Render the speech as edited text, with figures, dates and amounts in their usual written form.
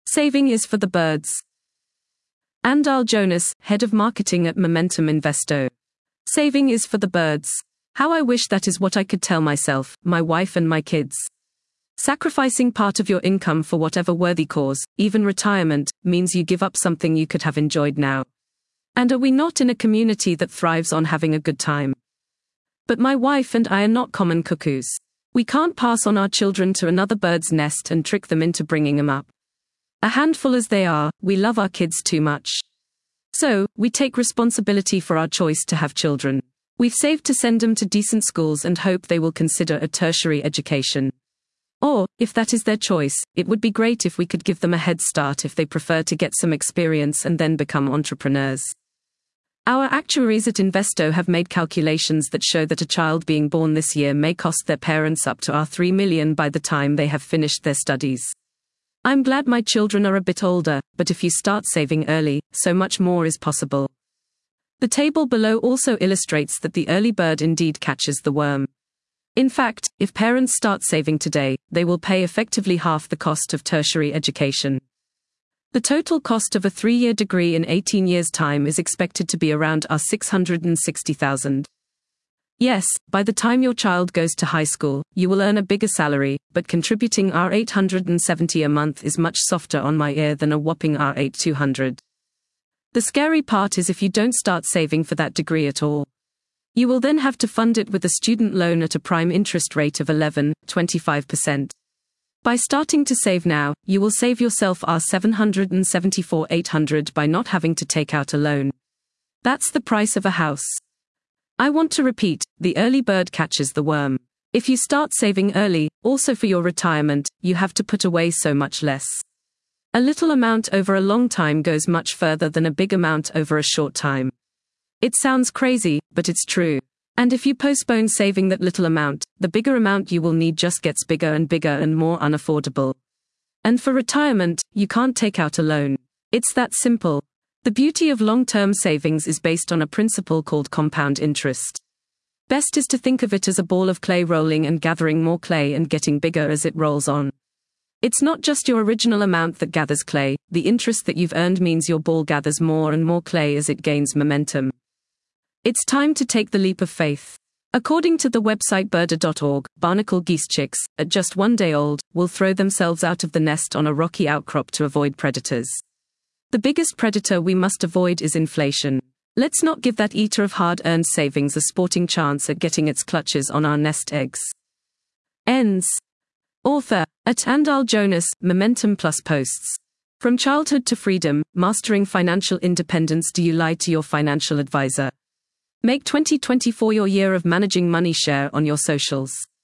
Saving is for the birds. Andal Jonas, Head of Marketing at Momentum Investo. Saving is for the birds. How I wish that is what I could tell myself, my wife and my kids. Sacrificing part of your income for whatever worthy cause, even retirement, means you give up something you could have enjoyed now. And are we not in a community that thrives on having a good time? But my wife and I are not common cuckoos. We can't pass on our children to another bird's nest and trick them into bringing them up. A handful as they are, we love our kids too much. So, we take responsibility for our choice to have children. We've saved to send them to decent schools and hope they will consider a tertiary education. Or, if that is their choice, it would be great if we could give them a head start if they prefer to get some experience and then become entrepreneurs. Our actuaries at Investo have made calculations that show that a child being born this year may cost their parents up to $3 million by the time they have finished their studies. I'm glad my children are a bit older, but if you start saving early, so much more is possible. The table below also illustrates that the early bird indeed catches the worm. In fact, if parents start saving today, they will pay effectively half the cost of tertiary education. The total cost of a 3-year degree in 18 years' time is expected to be around $660,000. Yes, by the time your child goes to high school, you will earn a bigger salary, but contributing $870 a month is much softer on my ear than a whopping $8,200. The scary part is if you don't start saving for that degree at all. You will then have to fund it with a student loan at a prime interest rate of 11.25%. By starting to save now, you will save yourself $774,800 by not having to take out a loan. That's the price of a house. I want to repeat, the early bird catches the worm. If you start saving early, also for your retirement, you have to put away so much less. A little amount over a long time goes much further than a big amount over a short time. It sounds crazy, but it's true. And if you postpone saving that little amount, the bigger amount you will need just gets bigger and more unaffordable. And for retirement, you can't take out a loan. It's that simple. The beauty of long-term savings is based on a principle called compound interest. Best is to think of it as a ball of clay rolling and gathering more clay and getting bigger as it rolls on. It's not just your original amount that gathers clay, the interest that you've earned means your ball gathers more and more clay as it gains momentum. It's time to take the leap of faith. According to the website birder.org, barnacle geese chicks, at just 1 day old, will throw themselves out of the nest on a rocky outcrop to avoid predators. The biggest predator we must avoid is inflation. Let's not give that eater of hard-earned savings a sporting chance at getting its clutches on our nest eggs. Ends. Author, at Andal Jonas, Momentum Plus posts. From childhood to freedom, mastering financial independence. Do you lie to your financial advisor? Make 2024 your year of managing money. Share on your socials.